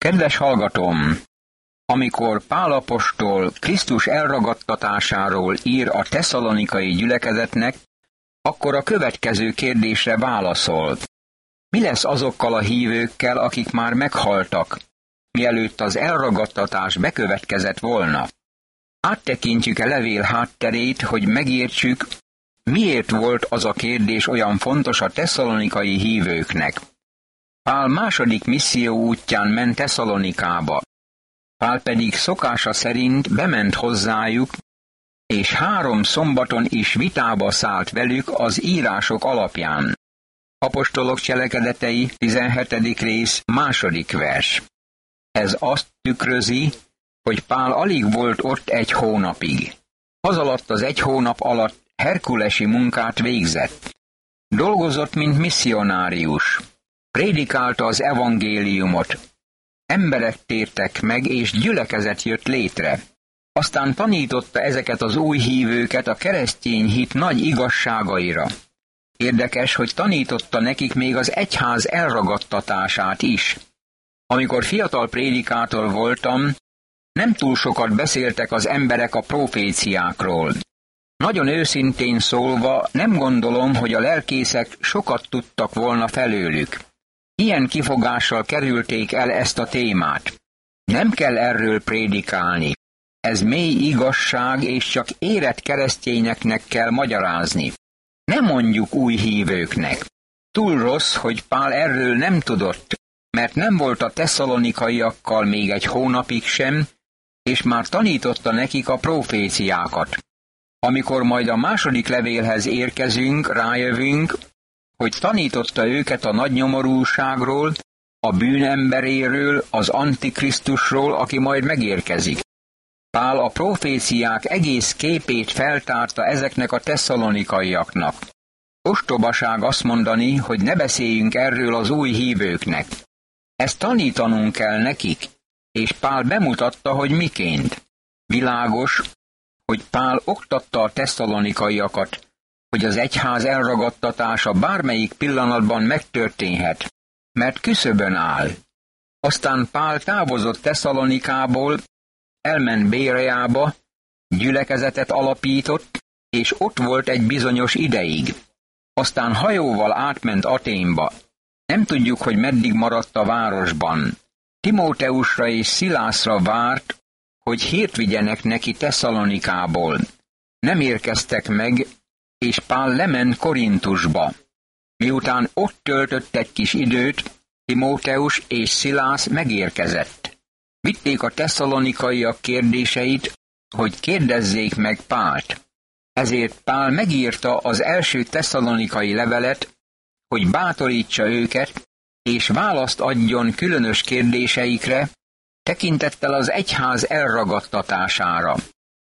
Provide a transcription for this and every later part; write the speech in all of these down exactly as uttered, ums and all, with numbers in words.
Kedves hallgatóm! Amikor Pál apostol Krisztus elragadtatásáról ír a tesszalonikai gyülekezetnek, akkor a következő kérdésre válaszol. Mi lesz azokkal a hívőkkel, akik már meghaltak, mielőtt az elragadtatás bekövetkezett volna? Áttekintjük a levél hátterét, hogy megértsük, miért volt az a kérdés olyan fontos a tesszalonikai hívőknek. Pál második misszió útján ment Tesszalonikába. Pál pedig szokása szerint bement hozzájuk, és három szombaton is vitába szállt velük az írások alapján. Apostolok cselekedetei, tizenhetedik rész, második vers. Ez azt tükrözi, hogy Pál alig volt ott egy hónapig. Azalatt az egy hónap alatt herkulesi munkát végzett. Dolgozott, mint misszionárius. Prédikálta az evangéliumot. Emberek tértek meg, és gyülekezet jött létre. Aztán tanította ezeket az új hívőket a keresztény hit nagy igazságaira. Érdekes, hogy tanította nekik még az egyház elragadtatását is. Amikor fiatal prédikátor voltam, nem túl sokat beszéltek az emberek a proféciákról. Nagyon őszintén szólva, nem gondolom, hogy a lelkészek sokat tudtak volna felőlük. Ilyen kifogással kerülték el ezt a témát. Nem kell erről prédikálni. Ez mély igazság, és csak érett keresztényeknek kell magyarázni. Nem mondjuk új hívőknek. Túl rossz, hogy Pál erről nem tudott, mert nem volt a tesszalonikaiakkal még egy hónapig sem, és már tanította nekik a proféciákat. Amikor majd a második levélhez érkezünk, rájövünk, hogy tanította őket a nagy nyomorúságról, a bűnemberéről, az antikrisztusról, aki majd megérkezik. Pál a proféciák egész képét feltárta ezeknek a tesszalonikaiaknak. Ostobaság azt mondani, hogy ne beszéljünk erről az új hívőknek. Ezt tanítanunk kell nekik, és Pál bemutatta, hogy miként. Világos, hogy Pál oktatta a tesszalonikaiakat, hogy az egyház elragadtatása bármelyik pillanatban megtörténhet, mert küszöbön áll. Aztán Pál távozott Tesszalonikából, elment Béreába, gyülekezetet alapított, és ott volt egy bizonyos ideig. Aztán hajóval átment Aténba. Nem tudjuk, hogy meddig maradt a városban. Timóteusra és Szilászra várt, hogy hírt vigyenek neki Tesszalonikából. Nem érkeztek meg, és Pál lement Korintusba. Miután ott töltött egy kis időt, Timóteus és Szilász megérkezett. Vitték a tesszalonikaiak kérdéseit, hogy kérdezzék meg Pált. Ezért Pál megírta az első tesszalonikai levelet, hogy bátorítsa őket, és választ adjon különös kérdéseikre, tekintettel az egyház elragadtatására.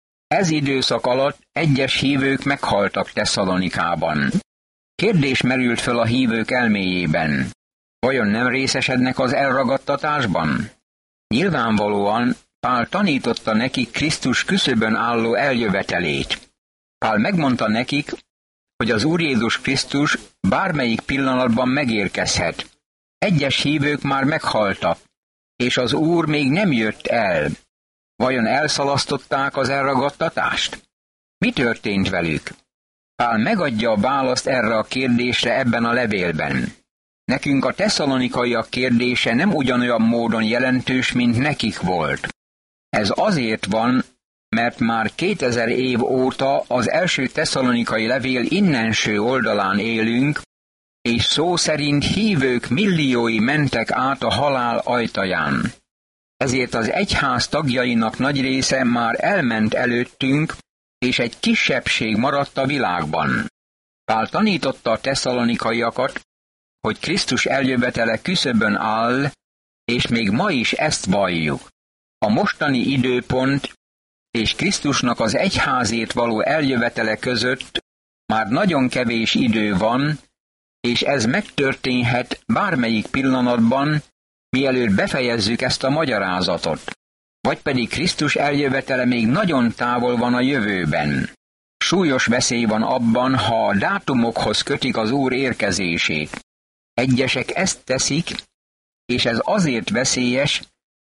Ez időszak alatt egyes hívők meghaltak Tesszalonikában. Kérdés merült föl a hívők elméjében. Vajon nem részesednek az elragadtatásban? Nyilvánvalóan Pál tanította nekik Krisztus küszöbön álló eljövetelét. Pál megmondta nekik, hogy az Úr Jézus Krisztus bármelyik pillanatban megérkezhet. Egyes hívők már meghaltak, és az Úr még nem jött el. Vajon elszalasztották az elragadtatást? Mi történt velük? Pál megadja a választ erre a kérdésre ebben a levélben. Nekünk a tesszalonikaiak kérdése nem ugyanolyan módon jelentős, mint nekik volt. Ez azért van, mert már kétezer év óta az első tesszalonikai levél innenső oldalán élünk, és szó szerint hívők milliói mentek át a halál ajtaján. Ezért az egyház tagjainak nagy része már elment előttünk, és egy kisebbség maradt a világban. Pál tanította a tesszalonikaiakat, hogy Krisztus eljövetele küszöbön áll, és még ma is ezt valljuk. A mostani időpont és Krisztusnak az egyházét való eljövetele között már nagyon kevés idő van, és ez megtörténhet bármelyik pillanatban, mielőtt befejezzük ezt a magyarázatot. Vagy pedig Krisztus eljövetele még nagyon távol van a jövőben. Súlyos veszély van abban, ha a dátumokhoz kötik az Úr érkezését. Egyesek ezt teszik, és ez azért veszélyes,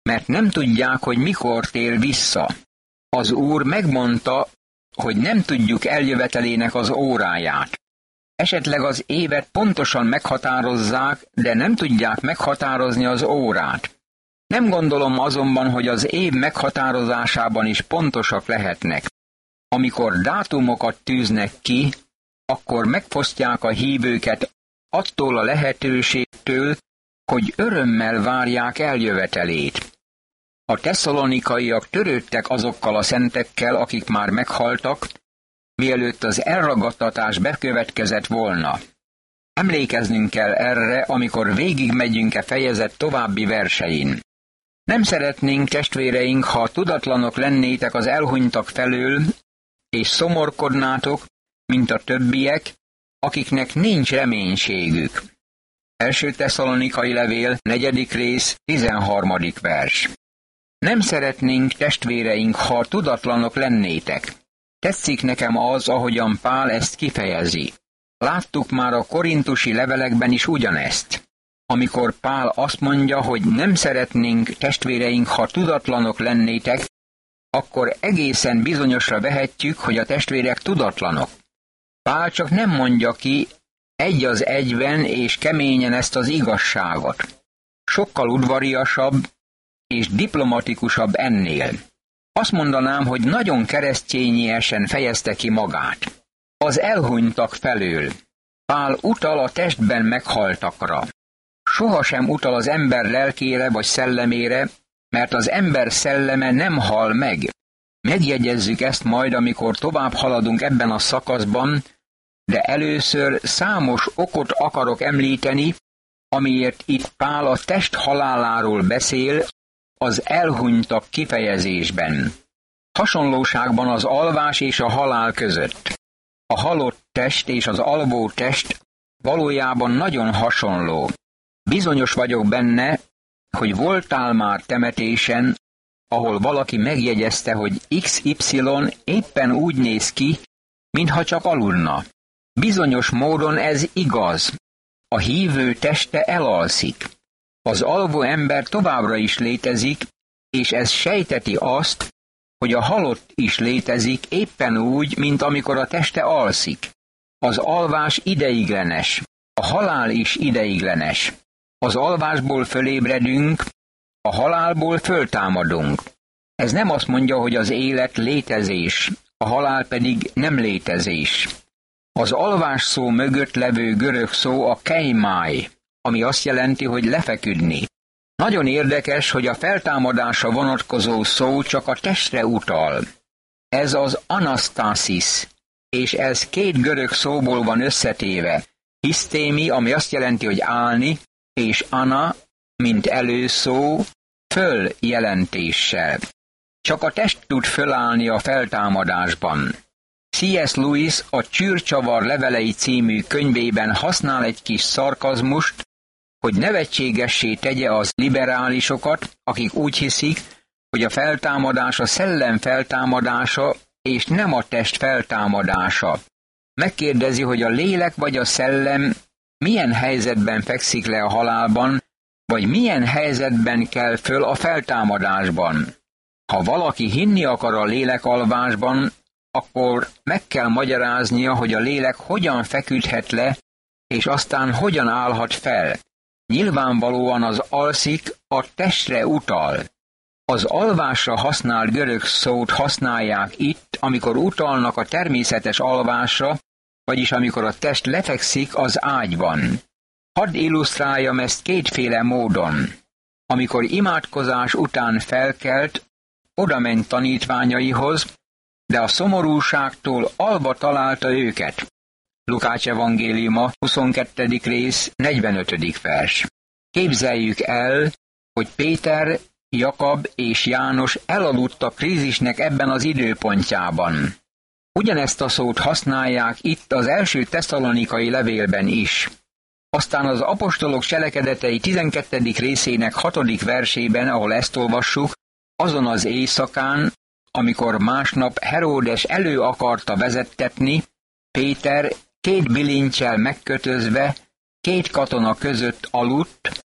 mert nem tudják, hogy mikor tér vissza. Az Úr megmondta, hogy nem tudjuk eljövetelének az óráját. Esetleg az évet pontosan meghatározzák, de nem tudják meghatározni az órát. Nem gondolom azonban, hogy az év meghatározásában is pontosak lehetnek. Amikor dátumokat tűznek ki, akkor megfosztják a hívőket attól a lehetőségtől, hogy örömmel várják eljövetelét. A tesszalonikaiak törődtek azokkal a szentekkel, akik már meghaltak, mielőtt az elragadtatás bekövetkezett volna. Emlékeznünk kell erre, amikor végigmegyünk e fejezet további versein. Nem szeretnénk, testvéreink, ha tudatlanok lennétek az elhunytak felől, és szomorkodnátok, mint a többiek, akiknek nincs reménységük. Első Tesszalonikai levél, negyedik rész, tizenharmadik vers. Nem szeretnénk, testvéreink, ha tudatlanok lennétek. Tetszik nekem az, ahogyan Pál ezt kifejezi. Láttuk már a korintusi levelekben is ugyanezt. Amikor Pál azt mondja, hogy nem szeretnénk, testvéreink, ha tudatlanok lennétek, akkor egészen bizonyosra vehetjük, hogy a testvérek tudatlanok. Pál csak nem mondja ki egy az egyben és keményen ezt az igazságot. Sokkal udvariasabb és diplomatikusabb ennél. Azt mondanám, hogy nagyon keresztényiesen fejezte ki magát. Az elhunytak felől. Pál utal a testben meghaltakra. Sohasem utal az ember lelkére vagy szellemére, mert az ember szelleme nem hal meg. Megjegyezzük ezt majd, amikor tovább haladunk ebben a szakaszban, de először számos okot akarok említeni, amiért itt Pál a test haláláról beszél az elhunytak kifejezésben. Hasonlóságban az alvás és a halál között. A halott test és az alvó test valójában nagyon hasonló. Bizonyos vagyok benne, hogy voltál már temetésen, ahol valaki megjegyezte, hogy iksz ipszilon éppen úgy néz ki, mintha csak aludna. Bizonyos módon ez igaz. A hívő teste elalszik. Az alvó ember továbbra is létezik, és ez sejteti azt, hogy a halott is létezik éppen úgy, mint amikor a teste alszik. Az alvás ideiglenes, a halál is ideiglenes. Az alvásból fölébredünk, a halálból föltámadunk. Ez nem azt mondja, hogy az élet létezés, a halál pedig nem létezés. Az alvás szó mögött levő görög szó a keimáj, ami azt jelenti, hogy lefeküdni. Nagyon érdekes, hogy a feltámadásra vonatkozó szó csak a testre utal. Ez az anasztászis, és ez két görög szóból van összetéve. Hisztémi, ami azt jelenti, hogy állni, és ana, mint előszó, föl jelentéssel. Csak a test tud fölállni a feltámadásban. C S Lewis a Csűrcsavar levelei című könyvében használ egy kis szarkazmust, hogy nevetségessé tegye az liberálisokat, akik úgy hiszik, hogy a feltámadás a szellem feltámadása, és nem a test feltámadása. Megkérdezi, hogy a lélek vagy a szellem milyen helyzetben fekszik le a halálban, vagy milyen helyzetben kell föl a feltámadásban. Ha valaki hinni akar a lélekalvásban, akkor meg kell magyaráznia, hogy a lélek hogyan feküdhet le, és aztán hogyan állhat fel. Nyilvánvalóan az alszik a testre utal. Az alvásra használt görög szót használják itt, amikor utalnak a természetes alvásra, vagyis amikor a test lefekszik az ágyban. Hadd illusztráljam ezt kétféle módon. Amikor imádkozás után felkelt, odament tanítványaihoz, de a szomorúságtól alva találta őket. Lukács evangéliuma, huszonkettedik rész, negyvenötödik vers. Képzeljük el, hogy Péter, Jakab és János elaludt a krízisnek ebben az időpontjában. Ugyanezt a szót használják itt az első tesszalonikai levélben is. Aztán az apostolok cselekedetei tizenkettedik részének hatodik versében, ahol ezt olvassuk, azon az éjszakán, amikor másnap Heródes elő akarta vezettetni, Péter két bilincsel megkötözve két katona között aludt,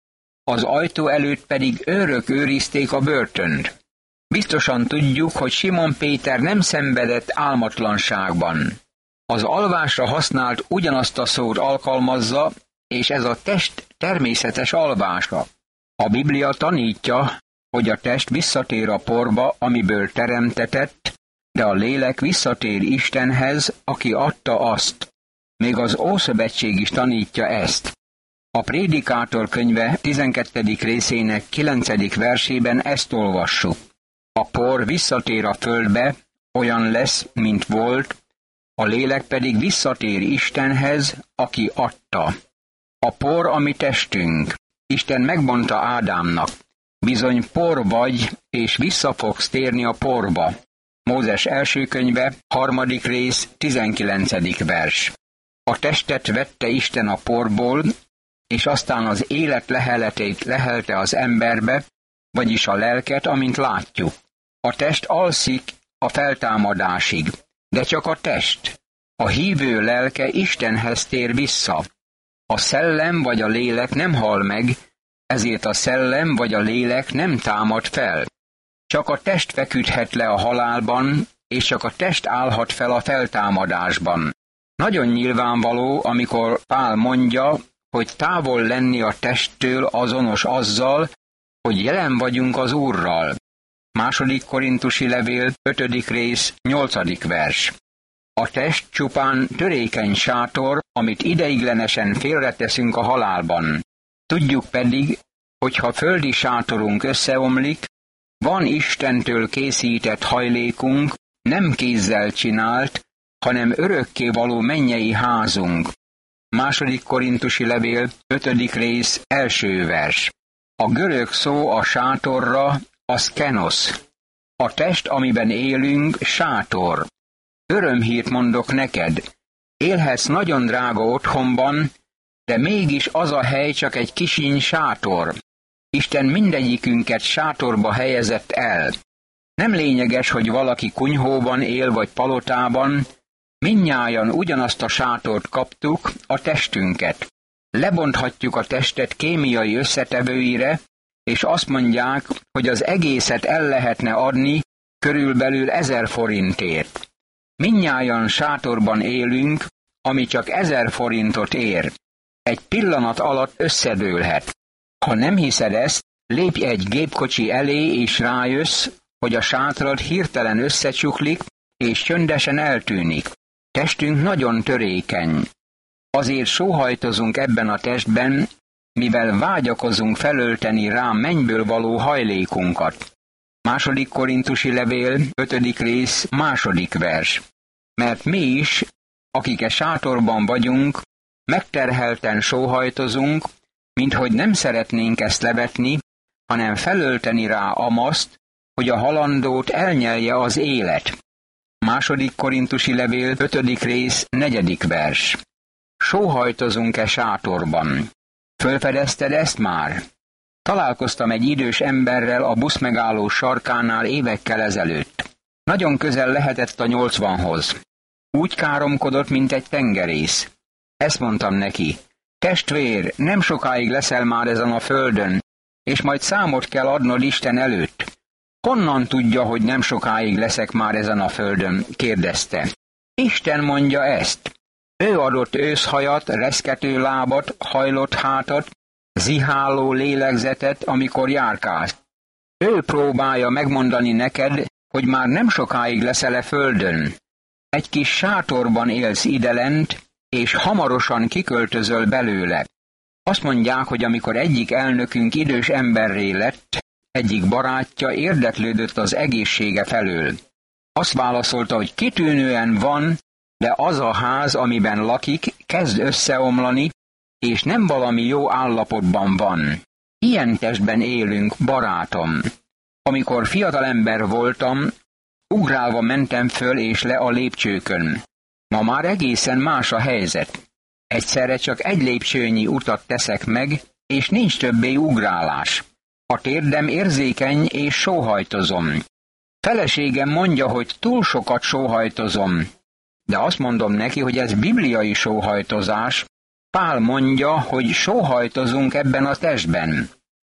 az ajtó előtt pedig őrök őrizték a börtönt. Biztosan tudjuk, hogy Simon Péter nem szenvedett álmatlanságban. Az alvásra használt ugyanazt a szót alkalmazza, és ez a test természetes alvása. A Biblia tanítja, hogy a test visszatér a porba, amiből teremtetett, de a lélek visszatér Istenhez, aki adta azt. Még az Ószövetség is tanítja ezt. A Prédikátor könyve tizenkettedik részének kilencedik versében ezt olvassuk. A por visszatér a földbe, olyan lesz, mint volt, a lélek pedig visszatér Istenhez, aki adta. A por a mi testünk. Isten megmondta Ádámnak, bizony por vagy, és vissza fogsz térni a porba. Mózes első könyve, harmadik rész, tizenkilencedik vers. A testet vette Isten a porból, és aztán az élet leheletét lehelte az emberbe, vagyis a lelket, amint látjuk. A test alszik a feltámadásig, de csak a test. A hívő lelke Istenhez tér vissza. A szellem vagy a lélek nem hal meg, ezért a szellem vagy a lélek nem támad fel. Csak a test feküdhet le a halálban, és csak a test állhat fel a feltámadásban. Nagyon nyilvánvaló, amikor Pál mondja, hogy távol lenni a testtől azonos azzal, hogy jelen vagyunk az Úrral. Második Korintusi levél, ötödik rész, nyolcadik vers. A test csupán törékeny sátor, amit ideiglenesen félreteszünk a halálban. Tudjuk pedig, hogy ha földi sátorunk összeomlik, van Istentől készített hajlékunk, nem kézzel csinált, hanem örökkévaló mennyei házunk. Második Korintusi levél, ötödik rész, első vers. A görög szó a sátorra, az kenosz. A test, amiben élünk, sátor. Örömhírt mondok neked. Élhetsz nagyon drága otthonban, de mégis az a hely csak egy kisiny sátor. Isten mindegyikünket sátorba helyezett el. Nem lényeges, hogy valaki kunyhóban él vagy palotában, mindnyájan ugyanazt a sátort kaptuk, a testünket. Lebonthatjuk a testet kémiai összetevőire, és azt mondják, hogy az egészet el lehetne adni körülbelül ezer forintért. Mindnyájan sátorban élünk, ami csak ezer forintot ér. Egy pillanat alatt összedőlhet. Ha nem hiszed ezt, lépj egy gépkocsi elé, és rájössz, hogy a sátrad hirtelen összecsuklik, és csöndesen eltűnik. Testünk nagyon törékeny. Azért sóhajtozunk ebben a testben, mivel vágyakozunk felölteni rá mennyből való hajlékunkat. Második Korintusi levél, ötödik rész, második vers. Mert mi is, akik e sátorban vagyunk, megterhelten sóhajtozunk, minthogy nem szeretnénk ezt levetni, hanem felölteni rá amaszt, hogy a halandót elnyelje az élet. Második Korintusi levél, ötödik rész, negyedik vers. Sóhajtozunk-e sátorban? Fölfedezted ezt már? Találkoztam egy idős emberrel a buszmegálló sarkánál évekkel ezelőtt. Nagyon közel lehetett a nyolcvanhoz. Úgy káromkodott, mint egy tengerész. Ezt mondtam neki. Testvér, nem sokáig leszel már ezen a földön, és majd számot kell adnod Isten előtt. Honnan tudja, hogy nem sokáig leszek már ezen a földön? Kérdezte. Isten mondja ezt. Ő adott őszhajat, reszkető lábat, hajlott hátat, ziháló lélegzetet, amikor járkálsz. Ő próbálja megmondani neked, hogy már nem sokáig leszel-e földön. Egy kis sátorban élsz idelent, és hamarosan kiköltözöl belőle. Azt mondják, hogy amikor egyik elnökünk idős emberré lett, egyik barátja érdeklődött az egészsége felől. Azt válaszolta, hogy kitűnően van, de az a ház, amiben lakik, kezd összeomlani, és nem valami jó állapotban van. Ilyen testben élünk, barátom. Amikor fiatalember voltam, ugrálva mentem föl és le a lépcsőkön. Ma már egészen más a helyzet. Egyszerre csak egy lépcsőnyi utat teszek meg, és nincs többé ugrálás. A térdem érzékeny, és sóhajtozom. Feleségem mondja, hogy túl sokat sóhajtozom, de azt mondom neki, hogy ez bibliai sóhajtozás. Pál mondja, hogy sóhajtozunk ebben a testben.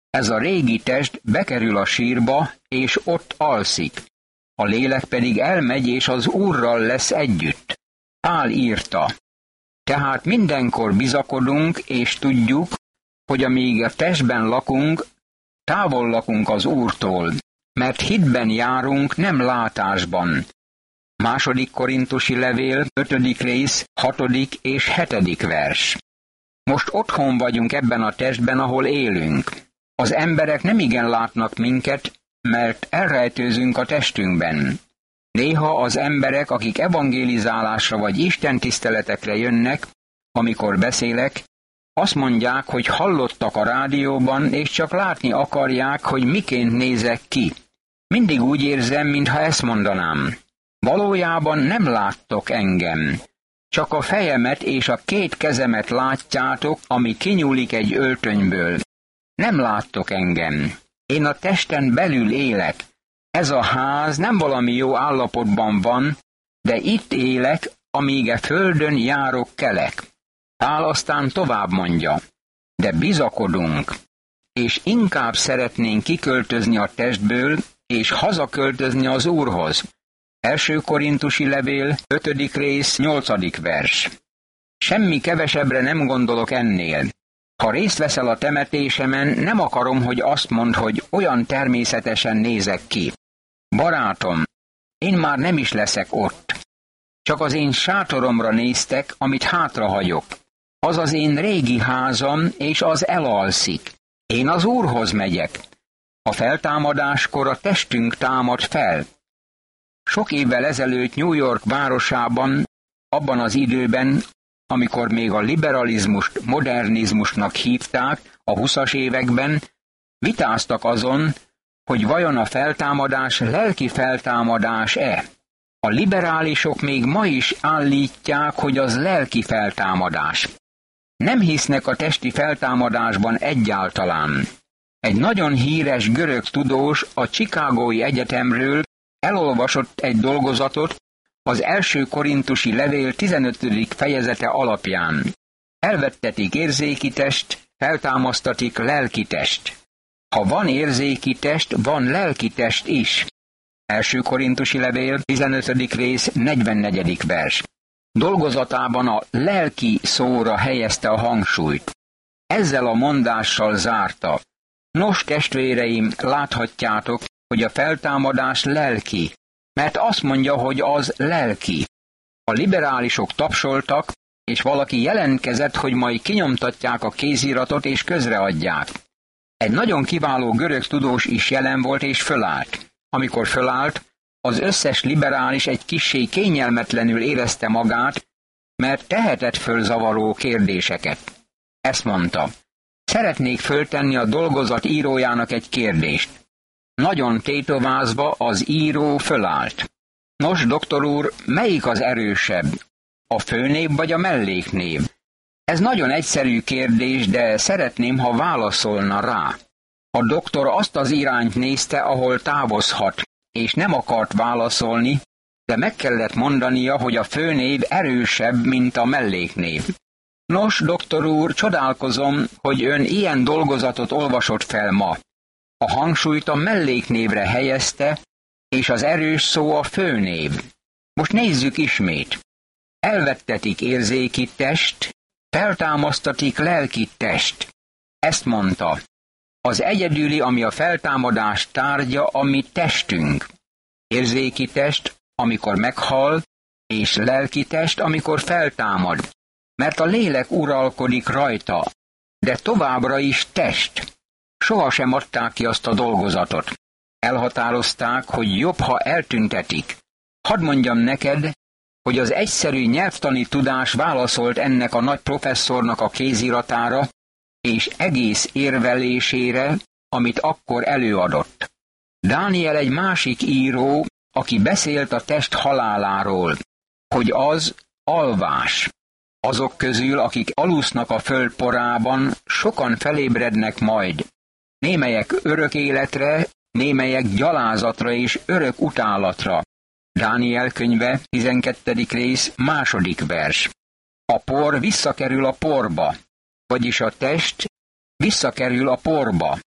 Ez a régi test bekerül a sírba, és ott alszik. A lélek pedig elmegy, és az Úrral lesz együtt. Pál írta: tehát mindenkor bizakodunk, és tudjuk, hogy amíg a testben lakunk, távol lakunk az Úrtól, mert hitben járunk, nem látásban. Második Korintusi levél, ötödik rész, hatodik és hetedik vers. Most otthon vagyunk ebben a testben, ahol élünk. Az emberek nem igen látnak minket, mert elrejtőzünk a testünkben. Néha az emberek, akik evangélizálásra vagy istentiszteletekre jönnek, amikor beszélek, azt mondják, hogy hallottak a rádióban, és csak látni akarják, hogy miként nézek ki. Mindig úgy érzem, mintha ezt mondanám. Valójában nem láttok engem. Csak a fejemet és a két kezemet látjátok, ami kinyúlik egy öltönyből. Nem láttok engem. Én a testen belül élek. Ez a ház nem valami jó állapotban van, de itt élek, amíg e földön járok kelek. Pál aztán tovább mondja: de bizakodunk, és inkább szeretnénk kiköltözni a testből, és hazaköltözni az Úrhoz. Első Korintusi levél, ötödik rész, nyolcadik vers. Semmi kevesebbre nem gondolok ennél. Ha részt veszel a temetésemen, nem akarom, hogy azt mondd, hogy olyan természetesen nézek ki. Barátom, én már nem is leszek ott. Csak az én sátoromra néztek, amit hátrahagyok. Az az én régi házam, és az elalszik. Én az Úrhoz megyek. A feltámadáskor a testünk támad fel. Sok évvel ezelőtt New York városában, abban az időben, amikor még a liberalizmust modernizmusnak hívták, a huszas években, vitáztak azon, hogy vajon a feltámadás lelki feltámadás-e. A liberálisok még ma is állítják, hogy az lelki feltámadás. Nem hisznek a testi feltámadásban egyáltalán. Egy nagyon híres görög tudós a Chicagói Egyetemről elolvasott egy dolgozatot az első korintusi levél tizenötödik fejezete alapján. Elvettetik érzéki test, feltámasztatik lelki test. Ha van érzéki test, van lelki test is. Első korintusi levél, tizenötödik rész, negyvennegyedik vers. Dolgozatában a lelki szóra helyezte a hangsúlyt. Ezzel a mondással zárta: nos, testvéreim, láthatjátok, hogy a feltámadás lelki, mert azt mondja, hogy az lelki. A liberálisok tapsoltak, és valaki jelentkezett, hogy majd kinyomtatják a kéziratot és közreadják. Egy nagyon kiváló görög tudós is jelen volt és fölállt. Amikor fölállt, az összes liberális egy kissé kényelmetlenül érezte magát, mert tehetett föl zavaró kérdéseket. Ezt mondta: szeretnék föltenni a dolgozat írójának egy kérdést. Nagyon tétovázva az író fölállt. Nos, doktor úr, melyik az erősebb? A főnév vagy a melléknév? Ez nagyon egyszerű kérdés, de szeretném, ha válaszolna rá. A doktor azt az irányt nézte, ahol távozhat, és nem akart válaszolni, de meg kellett mondania, hogy a főnév erősebb, mint a melléknév. Nos, doktor úr, csodálkozom, hogy ön ilyen dolgozatot olvasott fel ma. A hangsúlyt a melléknévre helyezte, és az erős szó a főnév. Most nézzük ismét. Elvettetik érzéki test, feltámasztatik lelki test. Ezt mondta: az egyedüli, ami a feltámadás tárgya, a mi testünk. Érzéki test, amikor meghal, és lelki test, amikor feltámad. Mert a lélek uralkodik rajta, de továbbra is test. Sohasem adták ki azt a dolgozatot. Elhatározták, hogy jobb, ha eltüntetik. Hadd mondjam neked, hogy az egyszerű nyelvtani tudás válaszolt ennek a nagy professzornak a kéziratára és egész érvelésére, amit akkor előadott. Dániel egy másik író, aki beszélt a test haláláról, hogy az alvás. Azok közül, akik alusznak a föld porában, sokan felébrednek majd. Némelyek örök életre, némelyek gyalázatra és örök utálatra. Dániel könyve, tizenkettedik rész, második vers. A por visszakerül a porba, vagyis a test visszakerül a porba.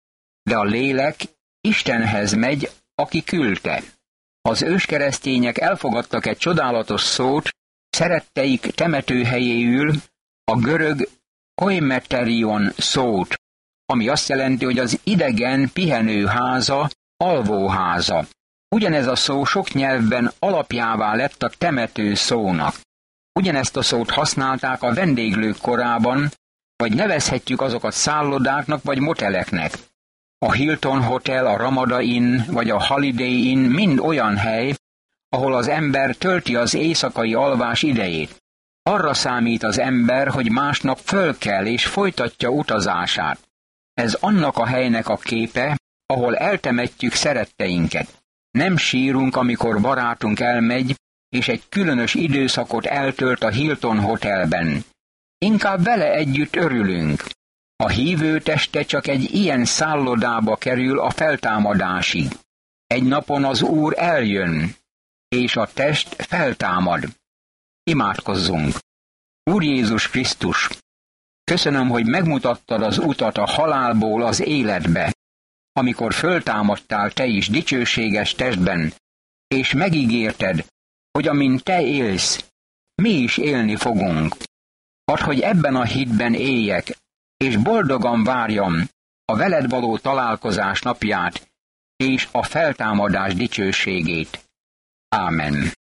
de a lélek Istenhez megy, aki küldte. Az őskeresztények elfogadtak egy csodálatos szót, szeretteik temetőhelyéül, a görög koimeterion szót, ami azt jelenti, hogy az idegen pihenőháza, alvóháza. Ugyanez a szó sok nyelvben alapjává lett a temető szónak. Ugyanezt a szót használták a vendéglők korában, vagy nevezhetjük azokat szállodáknak vagy moteleknek. A Hilton Hotel, a Ramada Inn vagy a Holiday Inn mind olyan hely, ahol az ember tölti az éjszakai alvás idejét. Arra számít az ember, hogy másnap fölkel és folytatja utazását. Ez annak a helynek a képe, ahol eltemetjük szeretteinket. Nem sírunk, amikor barátunk elmegy, és egy különös időszakot eltölt a Hilton Hotelben. Inkább vele együtt örülünk. A hívő teste csak egy ilyen szállodába kerül a feltámadásig. Egy napon az Úr eljön, és a test feltámad. Imádkozzunk! Úr Jézus Krisztus, köszönöm, hogy megmutattad az utat a halálból az életbe, amikor föltámadtál te is dicsőséges testben, és megígérted, hogy amint te élsz, mi is élni fogunk. Add, hogy ebben a hitben éljek, és boldogan várjam a veled való találkozás napját, és a feltámadás dicsőségét. Ámen.